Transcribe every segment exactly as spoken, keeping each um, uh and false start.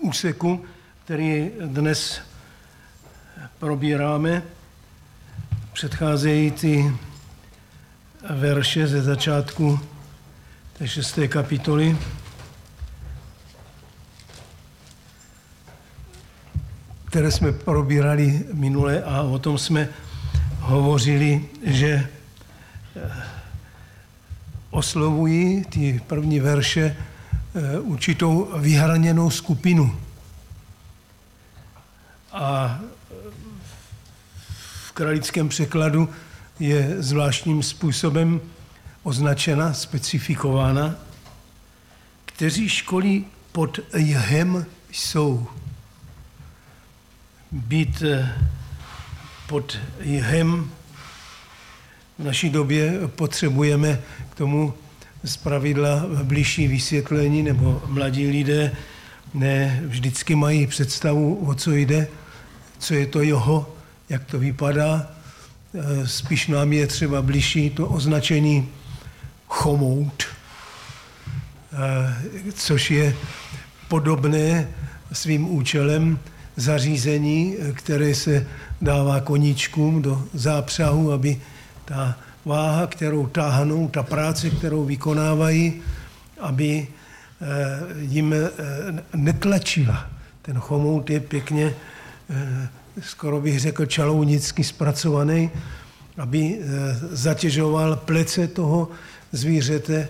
úseku, který dnes probíráme, předcházející verše ze začátku té šesté kapitoly, které jsme probírali minule a o tom jsme hovořili, že oslovují ty první verše určitou vyhraněnou skupinu. A v kralickém překladu je zvláštním způsobem označena, specifikována, kteří školí pod jhem jsou. Být pod jhem v naší době potřebujeme k tomu zpravidla bližší vysvětlení, nebo mladí lidé ne vždycky mají představu, o co jde, co je to jeho, jak to vypadá. Spíš nám je třeba bližší to označení chomout, což je podobné svým účelem zařízení, které se dává koníčkům do zápřahu, aby ta váha, kterou táhnou, ta práce, kterou vykonávají, aby jim netlačila. Ten chomout je pěkně, skoro bych řekl, čalounicky zpracovaný, aby zatěžoval plece toho zvířete,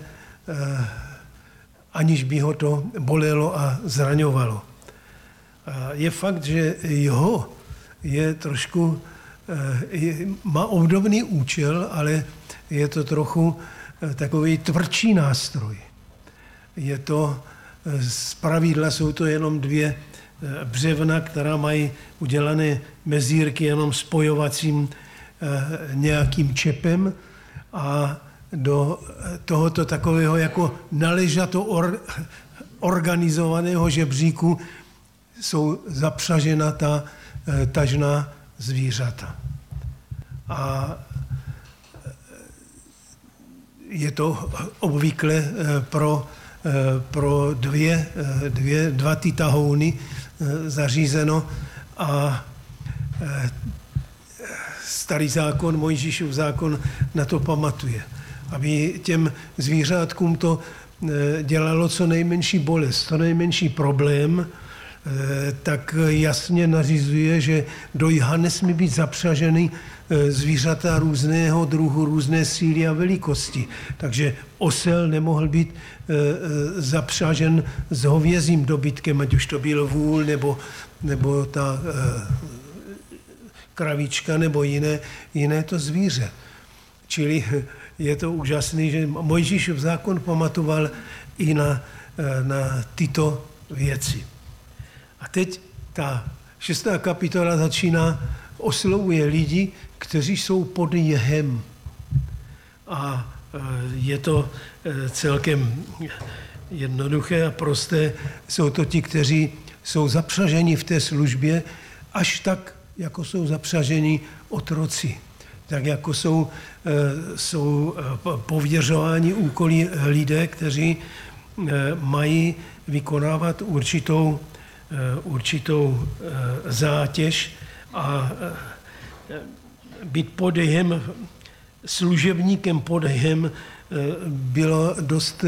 aniž by ho to bolelo a zraňovalo. Je fakt, že jeho je trošku, je, má obdobný účel, ale je to trochu takový tvrdší nástroj. Je to, zpravidla jsou to jenom dvě břevna, která mají udělané mezírky jenom spojovacím nějakým čepem a do tohoto takového jako naležato or, organizovaného žebříku jsou zapřažena ta tažná zvířata. A je to obvykle pro, pro dvě, dvě, dva ty tahouny zařízeno a starý zákon, Mojžíšův zákon na to pamatuje. Aby těm zvířátkům to dělalo co nejmenší bolest, co nejmenší problém, tak jasně nařizuje, že do jha nesmí být zapřaženy zvířata různého druhu, různé síly a velikosti. Takže osel nemohl být zapřažen s hovězím dobytkem, ať už to byl vůl nebo, nebo ta kravička nebo jiné, jiné to zvíře. Čili je to úžasné, že Mojžíšův zákon pamatoval i na, na tyto věci. A teď ta šestá kapitola začíná, oslovuje lidi, kteří jsou pod jehem. A je to celkem jednoduché a prosté. Jsou to ti, kteří jsou zapřaženi v té službě, až tak, jako jsou zapřaženi otroci. Tak jako jsou, jsou pověřováni úkoly lidé, kteří mají vykonávat určitou určitou zátěž a být pod jehem, služebníkem pod jehem bylo dost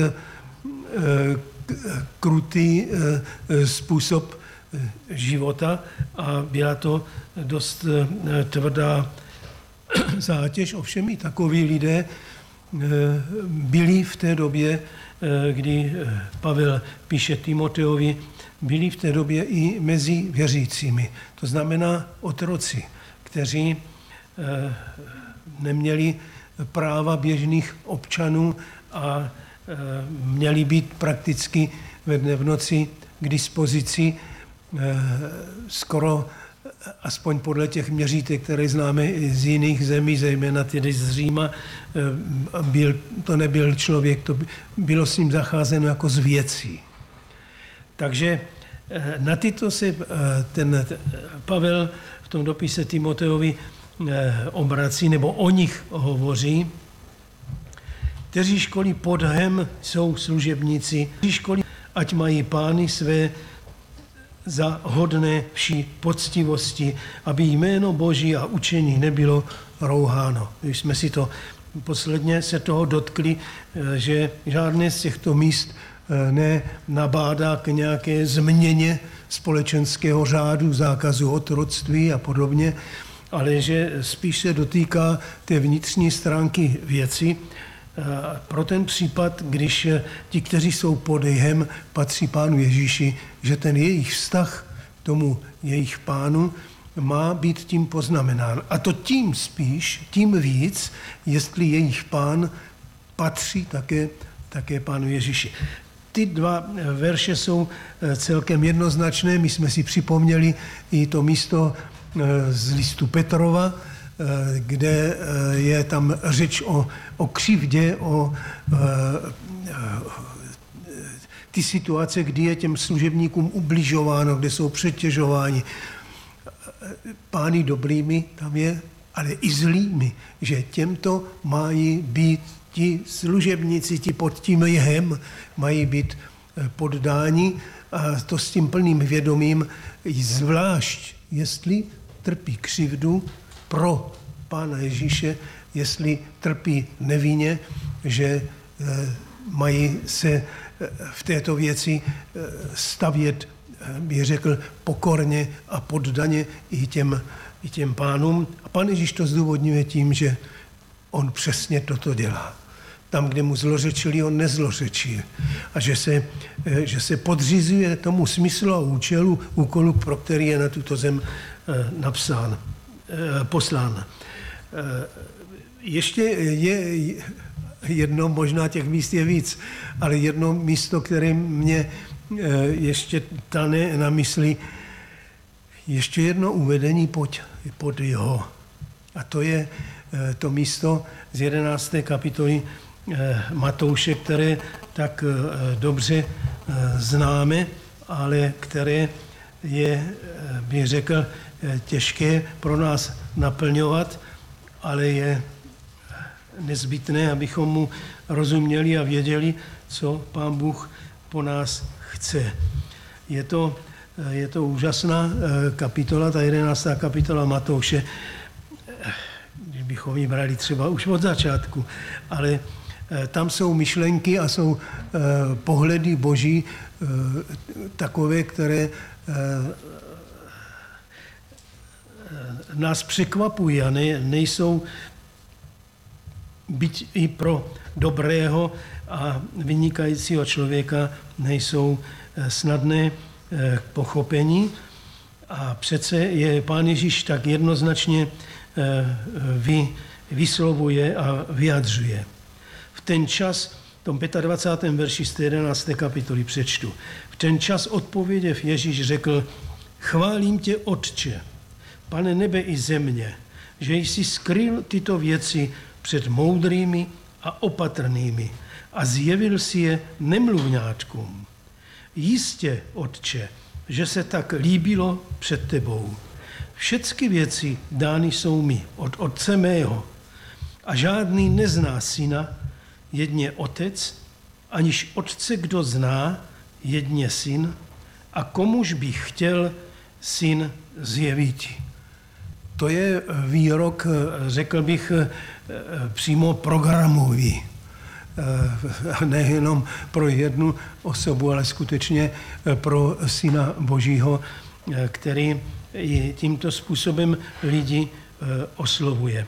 krutý způsob života a byla to dost tvrdá zátěž. Ovšem i takoví lidé byli v té době, kdy Pavel píše Timoteovi, byli v té době i mezi věřícími. To znamená otroci, kteří neměli práva běžných občanů a měli být prakticky ve dne v noci k dispozici skoro, aspoň podle těch měřítek, které známe z jiných zemí, zejména tedy z Říma, byl, to nebyl člověk, to bylo s ním zacházeno jako z věcí. Takže na tyto se ten Pavel v tom dopise Timoteovi obrací, nebo o nich hovoří, kteří školí pod jhem jsou služebníci, kteří školí, ať mají pány své za hodné vší poctivosti, aby jméno Boží a učení nebylo rouháno. Když jsme si to posledně se toho dotkli, že žádné z těchto míst ne nabádá k nějaké změně společenského řádu, zákazu otroctví a podobně, ale že spíš se dotýká té vnitřní stránky věci. Pro ten případ, když ti, kteří jsou pod jehem, patří Pánu Ježíši, že ten jejich vztah tomu jejich Pánu má být tím poznamenán. A to tím spíš, tím víc, jestli jejich Pán patří také, také Pánu Ježíši. Ty dva verše jsou celkem jednoznačné. My jsme si připomněli i to místo z listu Petrova, kde je tam řeč o, o křivdě, o ty situace, kdy je těm služebníkům ubližováno, kde jsou přetěžováni. Pány dobrými tam je, ale i zlými, že těmto mají být ti služebníci, ti pod tím jehem, mají být poddáni a to s tím plným vědomím, zvlášť jestli trpí křivdu pro Pána Ježíše, jestli trpí nevinně, že mají se v této věci stavět, bych řekl, pokorně a poddaně i těm, i těm pánům. A Pán Ježíš to zdůvodňuje tím, že on přesně toto dělá. Tam, kde mu zlořečili, on nezlořečí. A že se, že se podřizuje tomu smyslu a účelu, úkolu, pro který je na tuto zem napsán, poslán. Ještě je jedno, možná těch míst je víc, ale jedno místo, které mě ještě tane na mysli, ještě jedno uvedení pod, pod jeho. A to je to místo z jedenácté kapitoly Matouše, které tak dobře známe, ale které je, bych řekl, těžké pro nás naplňovat, ale je nezbytné, abychom mu rozuměli a věděli, co Pán Bůh po nás chce. Je to, je to úžasná kapitola, ta jedenáctá kapitola Matouše, když bychom ji brali třeba už od začátku, ale tam jsou myšlenky a jsou pohledy Boží takové, které nás překvapují a ne, nejsou, byť i pro dobrého a vynikajícího člověka, nejsou snadné k pochopení. A přece je Pán Ježíš tak jednoznačně vy, vyslovuje a vyjadřuje. V ten čas, v tom dvacátém pátém verši z té jedenácté kapitoly přečtu, v ten čas odpověděv Ježíš řekl: Chválím tě, Otče, Pane nebe i země, že jsi skryl tyto věci před moudrými a opatrnými a zjevil si je nemluvňáčkům. Jistě, Otče, že se tak líbilo před tebou. Všecky věci dány jsou mi od Otce mého a žádný nezná syna, jedně Otec, aniž Otce kdo zná, jedně Syn, a komuž bych chtěl Syn zjevit. To je výrok, řekl bych, přímo programový. Nejenom pro jednu osobu, ale skutečně pro Syna Božího, který tímto způsobem lidi oslovuje.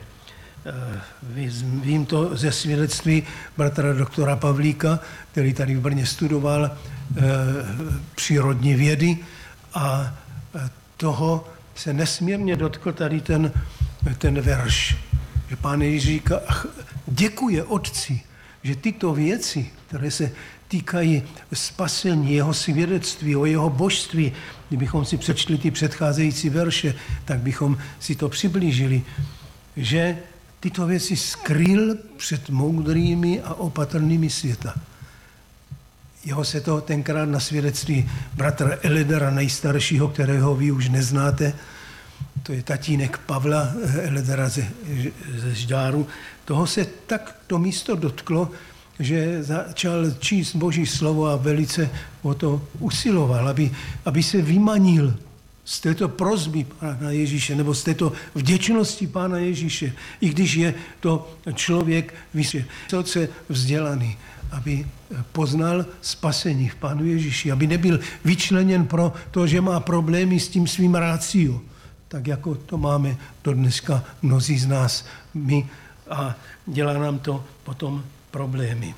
Vím to ze svědectví bratra doktora Pavlíka, který tady v Brně studoval přírodní vědy a toho se nesmírně dotkl tady ten, ten verš, že Pán Ježíš říká, děkuje Otci, že tyto věci, které se týkají spasení, jeho svědectví, o jeho božství, kdybychom si přečtli ty předcházející verše, tak bychom si to přiblížili, že tyto věci skryl před moudrými a opatrnými světa. Jeho se to tenkrát na svědectví bratra Eledara nejstaršího, kterého vy už neznáte, to je tatínek Pavla Eledara ze, ze Žďáru, toho se tak to místo dotklo, že začal číst Boží slovo a velice o to usiloval, aby, aby se vymanil z této prosby Pána Ježíše nebo z této vděčnosti Pána Ježíše, i když je to člověk vysoce vzdělaný, aby poznal spasení v Pánu Ježíši, aby nebyl vyčleněn pro to, že má problémy s tím svým rácio, tak jako to máme do dneska mnozí z nás my a dělá nám to potom problémy.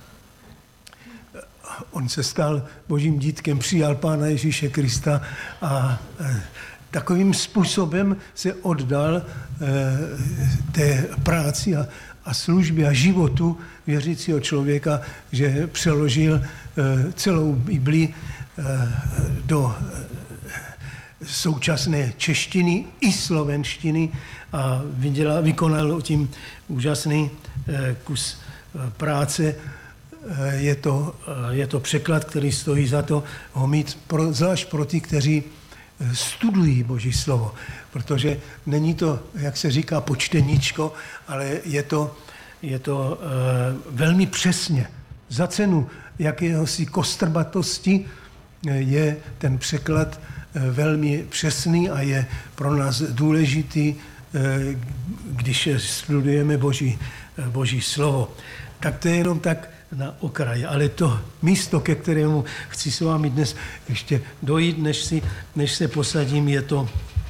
On se stal Božím dítkem, přijal Pána Ježíše Krista a takovým způsobem se oddal té práci a, a službě a životu věřícího člověka, že přeložil celou Biblii do současné češtiny i slovenštiny a vydělal, vykonal tím úžasný kus práce. Je to, je to překlad, který stojí za to ho mít, pro, zvlášť pro ty, kteří studují Boží slovo, protože není to, jak se říká, počteníčko, ale je to, je to uh, velmi přesně. Za cenu jakéhosi kostrbatosti je ten překlad velmi přesný a je pro nás důležitý, když studujeme Boží, Boží slovo. Tak to je jenom tak na okraji. Ale to místo, ke kterému chci s vámi dnes ještě dojít, než, si, než se posadím, je to,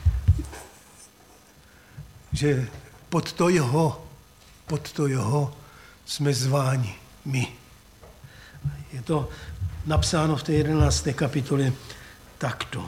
že pod to jeho, pod to jeho jsme zváni my. Je to napsáno v té jedenácté kapitole takto.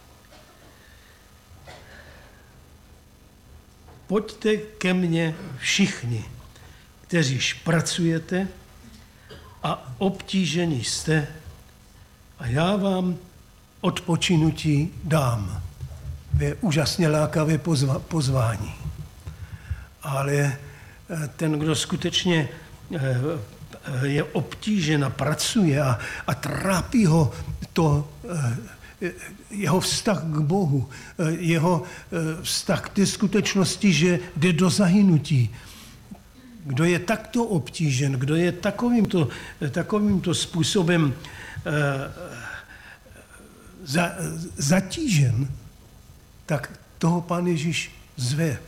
Pojďte ke mně všichni, kteříž pracujete a obtížení jste, a já vám odpočinutí dám. Je úžasně lákavé pozva, pozvání. Ale ten, kdo skutečně je obtížen a pracuje a, a trápí ho to, jeho vztah k Bohu, jeho vztah k té skutečnosti, že jde do zahynutí. Kdo je takto obtížen, kdo je takovýmto, takovýmto způsobem za, zatížen, tak toho Pán Ježíš zve.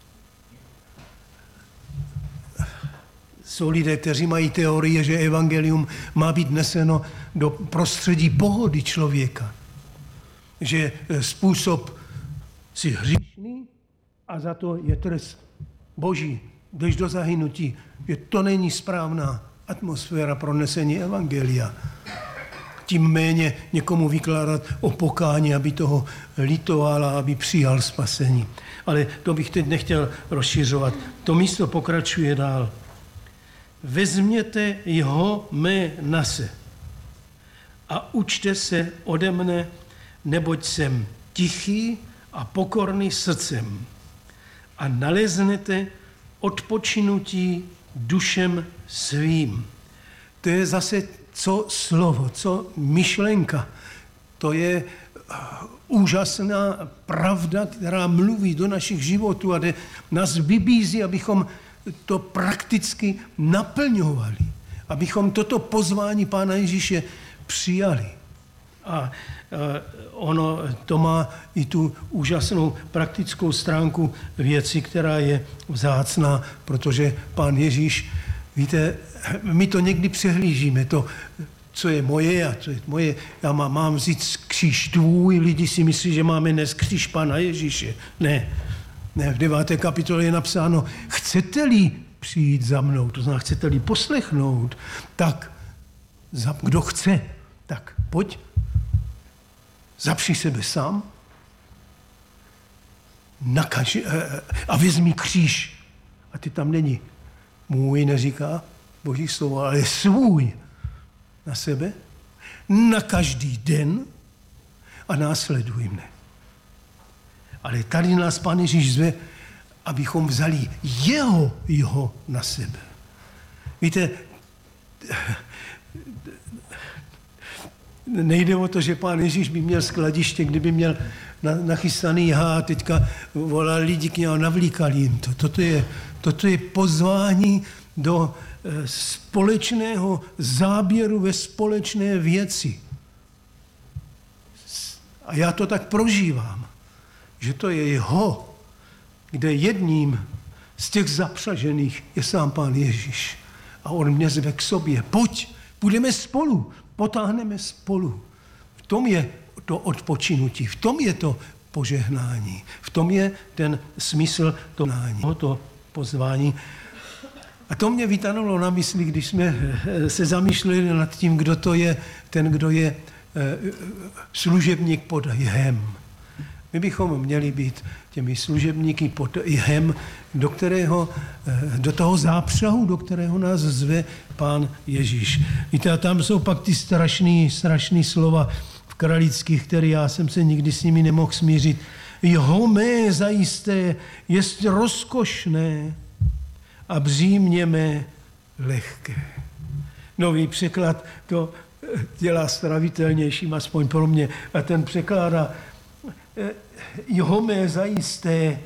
Jsou lidé, kteří mají teorie, že evangelium má být neseno do prostředí pohody člověka. Že způsob si hříšný a za to je trest Boží. Jdeš do zahynutí, že to není správná atmosféra pro nesení evangelia. Tím méně někomu vykládat o pokání, aby toho litoval a aby přijal spasení. Ale to bych teď nechtěl rozšiřovat. To místo pokračuje dál. Vezměte jeho mé nase a učte se ode mne, neboť jsem tichý a pokorný srdcem a naleznete odpočinutí dušem svým. To je zase co slovo, co myšlenka. To je úžasná pravda, která mluví do našich životů a nás vybízí, abychom to prakticky naplňovali. Abychom toto pozvání Pána Ježíše přijali. A ono to má i tu úžasnou praktickou stránku věci, která je vzácná, protože Pán Ježíš, víte, my to někdy přehlížíme, to, co je moje a co je moje. Já mám, mám vzít kříž tvůj, lidi si myslí, že máme nést kříž Pána Ježíše. Ne, ne, v deváté kapitole je napsáno, chcete-li přijít za mnou, to znamená, chcete-li poslechnout, tak kdo chce, tak pojď, zapři sebe sám nakaž, a vezmi kříž. A ty tam není. Můj neříká Boží slovo, ale svůj na sebe, na každý den a následuj mne. Ale tady nás Pán Ježíš zve, abychom vzali jeho, jeho na sebe. Víte, nejde o to, že Pán Ježíš by měl skladiště, kdyby měl nachystaný hád, teďka volal lidi k němu, navlíkali jim to. Toto je, toto je pozvání do společného záběru ve společné věci. A já to tak prožívám, že to je jeho, kde jedním z těch zapřažených je sám Pán Ježíš. A on mě zve k sobě. Pojď, půjdeme spolu, potáhneme spolu. V tom je to odpočinutí, v tom je to požehnání, v tom je ten smysl tohoto pozvání. A to mě vytanulo na mysli, když jsme se zamýšleli nad tím, kdo to je, ten, kdo je služebník pod jhem. My bychom měli být těmi služebníky pod jhem, do kterého, do toho zápřahu, do kterého nás zve Pán Ježíš. Víte, a tam jsou pak ty strašný, strašný slova v Kralických, které já jsem se nikdy s nimi nemohl smířit. Jeho mé zajisté jest rozkošné a břímě mé lehké. Nový překlad to dělá stravitelnějším, aspoň pro mě. A ten překládá, jeho mé zajisté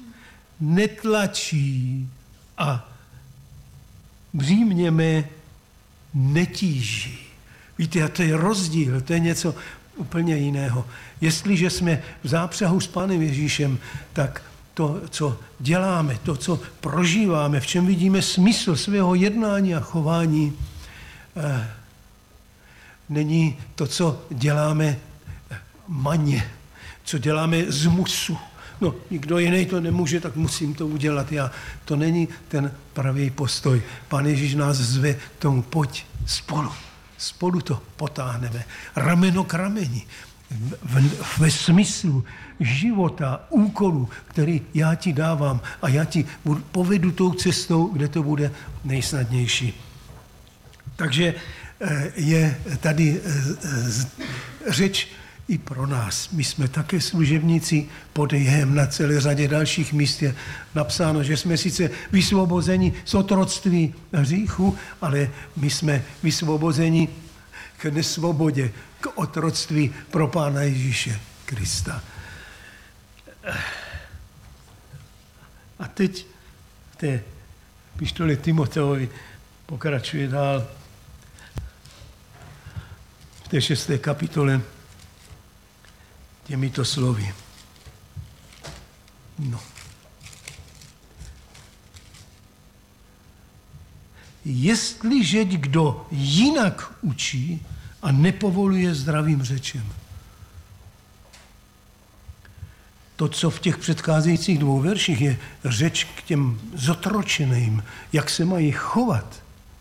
netlačí a břímě mé netíží. Víte, a to je rozdíl, to je něco úplně jiného. Jestliže jsme v zápřahu s Pánem Ježíšem, tak to, co děláme, to, co prožíváme, v čem vidíme smysl svého jednání a chování, eh, není to, co děláme maně, co děláme z musu. No, nikdo jiný to nemůže, tak musím to udělat já. To není ten pravý postoj. Pán Ježíš nás zve k tomu, pojď spolu. Spolu to potáhneme. Rameno k rameni. Ve smyslu života, úkolu, který já ti dávám a já ti povedu tou cestou, kde to bude nejsnadnější. Takže je tady řeč i pro nás. My jsme také služebníci pod jhem. Na celé řadě dalších míst je napsáno, že jsme sice vysvobozeni z otroctví hříchu, ale my jsme vysvobozeni k nesvobodě, k otroctví pro Pána Ježíše Krista. A teď v té pištoli Timoteovi pokračuje dál v té šesté kapitole těmito slovy. No. Jestliže kdo jinak učí a nepovoluje zdravým řečem. To, co v těch předcházejících dvou verších je řeč k těm zotročeným, jak se mají chovat,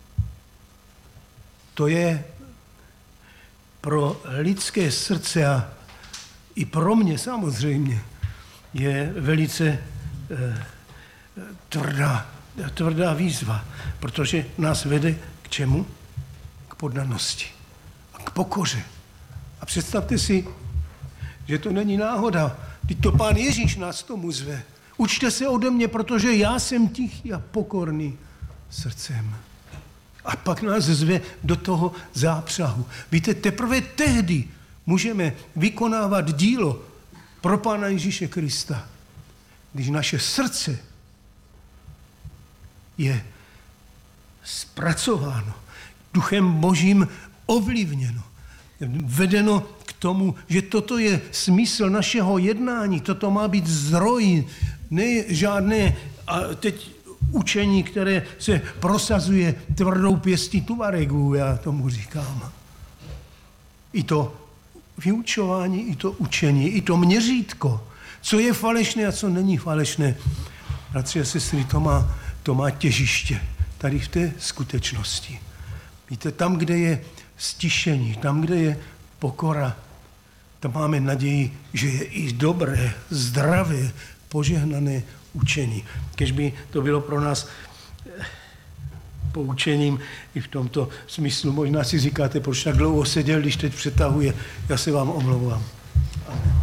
to je pro lidské srdce a i pro mě samozřejmě je velice eh, tvrdá, tvrdá výzva, protože nás vede k čemu? K poddanosti a k pokoře. A představte si, že to není náhoda. Teď to Pán Ježíš nás tomu zve. Učte se ode mě, protože já jsem tichý a pokorný srdcem. A pak nás zve do toho zápřahu. Víte, teprve tehdy můžeme vykonávat dílo pro Pána Ježíše Krista, když naše srdce je zpracováno, Duchem Božím ovlivněno, vedeno k tomu, že toto je smysl našeho jednání, toto má být zdroj, ne žádné a teď učení, které se prosazuje tvrdou pěstí tuaregů, já tomu říkám. I to vyučování, i to učení, i to měřítko, co je falešné a co není falešné. Bratři a sestry, to má, to má těžiště tady v té skutečnosti. Víte, tam, kde je stišení, tam, kde je pokora, tam máme naději, že je i dobré, zdravé, požehnané učení. Kež by to bylo pro nás poučením i v tomto smyslu. Možná si říkáte, proč tak dlouho seděl, když teď přetahuje. Já se vám omlouvám. Amen.